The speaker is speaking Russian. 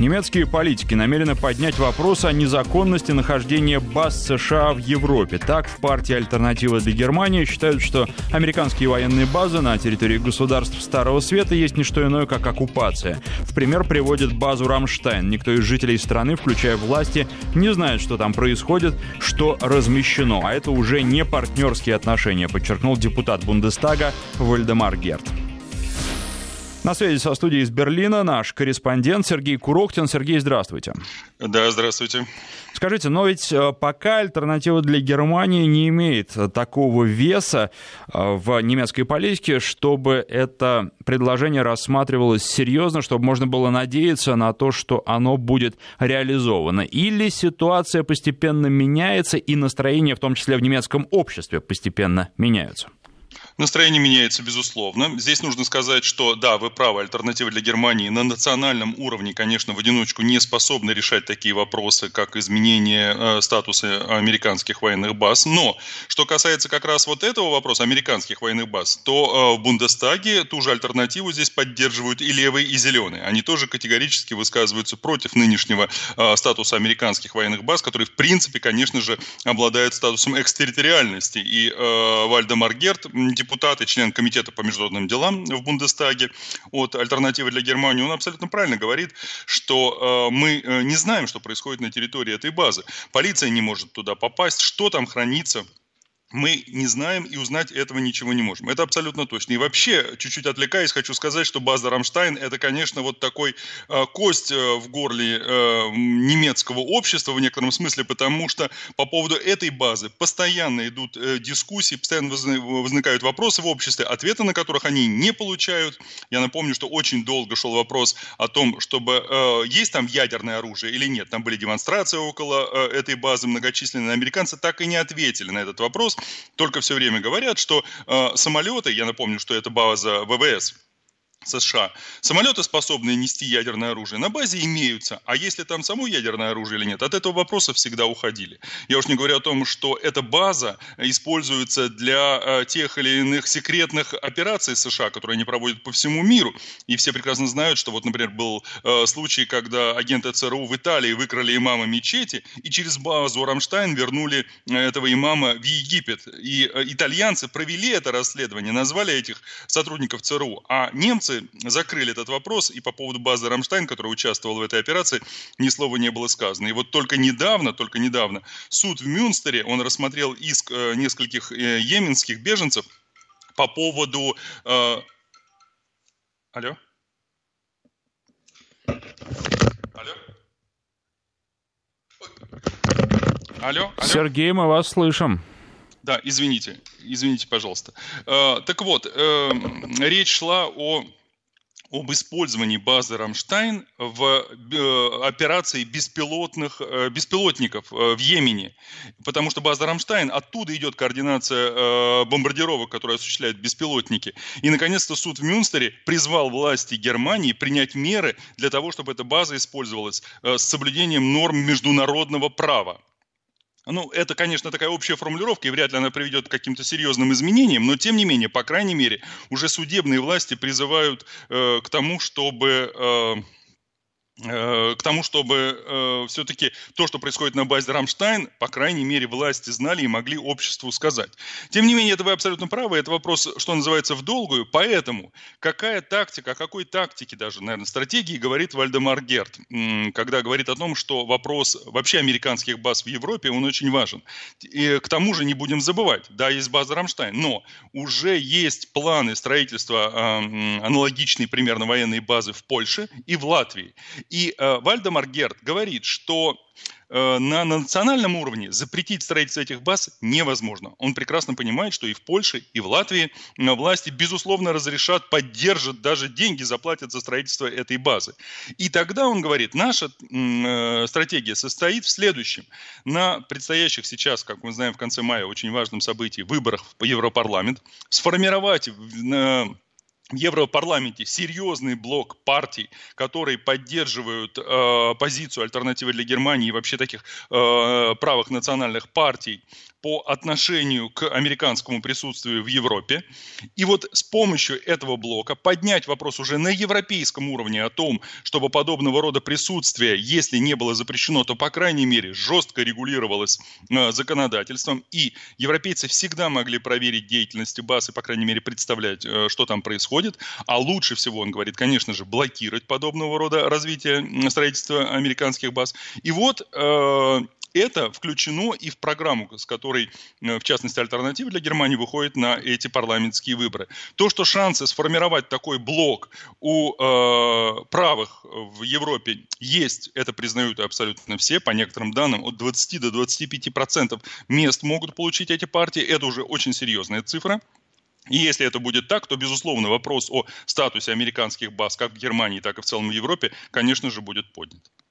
Немецкие политики намерены поднять вопрос о незаконности нахождения баз США в Европе. Так, в партии «Альтернатива для Германии» считают, что американские военные базы на территории государств Старого Света есть не что иное, как оккупация. В пример приводят базу «Рамштайн». Никто из жителей страны, включая власти, не знает, что там происходит, что размещено. А это уже не партнерские отношения, подчеркнул депутат Бундестага Вальдемар Герт. На связи со студией из Берлина наш корреспондент Сергей Курохтин. Сергей, здравствуйте. Да, здравствуйте. Скажите, но ведь пока «Альтернатива для Германии» не имеет такого веса в немецкой политике, чтобы это предложение рассматривалось серьезно, чтобы можно было надеяться на то, что оно будет реализовано. Или ситуация постепенно меняется, и настроения, в том числе в немецком обществе, постепенно меняются? Настроение меняется, безусловно. Здесь нужно сказать, что, да, вы правы, «Альтернатива для Германии» на национальном уровне, конечно, в одиночку не способна решать такие вопросы, как изменение статуса американских военных баз. Но, что касается как раз вот этого вопроса, американских военных баз, то в Бундестаге ту же «Альтернативу» здесь поддерживают и левые, и зеленые. Они тоже категорически высказываются против нынешнего статуса американских военных баз, который, в принципе, конечно же, обладает статусом экстерриториальности. И Вальдемар Герт, депутат и член комитета по международным делам в Бундестаге от «Альтернативы для Германии», он абсолютно правильно говорит, что мы не знаем, что происходит на территории этой базы. Полиция не может туда попасть, что там хранится. Мы не знаем и узнать этого ничего не можем. Это абсолютно точно. И вообще, чуть-чуть отвлекаясь, хочу сказать, что база «Рамштайн» — это, конечно, вот такой кость в горле немецкого общества в некотором смысле, потому что по поводу этой базы постоянно идут дискуссии, постоянно возникают вопросы в обществе, ответы на которых они не получают. Я напомню, что очень долго шел вопрос о том, чтобы есть там ядерное оружие или нет. Там были демонстрации около этой базы многочисленные. Американцы так и не ответили на этот вопрос. Только все время говорят, что самолеты, я напомню, что это база ВВС США, самолеты, способные нести ядерное оружие, на базе имеются. А если там само ядерное оружие или нет, от этого вопроса всегда уходили. Я уж не говорю о том, что эта база используется для тех или иных секретных операций США, которые они проводят по всему миру. И все прекрасно знают, что вот, например, был случай, когда агенты ЦРУ в Италии выкрали имама мечети и через базу «Рамштайн» вернули этого имама в Египет. И итальянцы провели это расследование, назвали этих сотрудников ЦРУ, а немцы закрыли этот вопрос, и по поводу базы «Рамштайн», которая участвовала в этой операции, ни слова не было сказано. И вот только недавно суд в Мюнстере, он рассмотрел иск нескольких йеменских беженцев по поводу... Алло? Алло? Сергей, мы вас слышим. Да, извините, пожалуйста. Так вот, речь шла об использовании базы «Рамштайн» в операции беспилотников в Йемене. Потому что база «Рамштайн», оттуда идет координация бомбардировок, которые осуществляют беспилотники. И, наконец-то, суд в Мюнстере призвал власти Германии принять меры для того, чтобы эта база использовалась с соблюдением норм международного права. Ну, это, конечно, такая общая формулировка, и вряд ли она приведет к каким-то серьезным изменениям, но, тем не менее, по крайней мере, уже судебные власти призывают к тому, чтобы все-таки то, что происходит на базе «Рамштайн», по крайней мере, власти знали и могли обществу сказать. Тем не менее, это вы абсолютно правы, это вопрос, что называется, в долгую, поэтому какая тактика, о какой тактике даже, наверное, стратегии говорит Вальдемар Герт, когда говорит о том, что вопрос вообще американских баз в Европе, он очень важен. И к тому же не будем забывать, да, есть база «Рамштайн», но уже есть планы строительства аналогичной примерно военной базы в Польше и в Латвии. И Вальдемар Герт говорит, что на национальном уровне запретить строительство этих баз невозможно. Он прекрасно понимает, что и в Польше, и в Латвии власти, безусловно, разрешат, поддержат, даже деньги заплатят за строительство этой базы. И тогда, он говорит, наша стратегия состоит в следующем. На предстоящих сейчас, как мы знаем, в конце мая очень важном событии, выборах в Европарламент, сформировать в Европарламенте серьезный блок партий, которые поддерживают позицию «Альтернативы для Германии» и вообще таких правых национальных партий по отношению к американскому присутствию в Европе. И вот с помощью этого блока поднять вопрос уже на европейском уровне о том, чтобы подобного рода присутствие, если не было запрещено, то, по крайней мере, жестко регулировалось законодательством. И европейцы всегда могли проверить деятельность баз и, по крайней мере, представлять, что там происходит. А лучше всего, он говорит, конечно же, блокировать подобного рода развитие строительства американских баз. И вот это включено и в программу, с которой, в частности, «Альтернатива для Германии» выходит на эти парламентские выборы. То, что шансы сформировать такой блок у правых в Европе есть, это признают абсолютно все. По некоторым данным, от 20 до 25% мест могут получить эти партии. Это уже очень серьезная цифра. И если это будет так, то, безусловно, вопрос о статусе американских баз как в Германии, так и в целом в Европе, конечно же, будет поднят.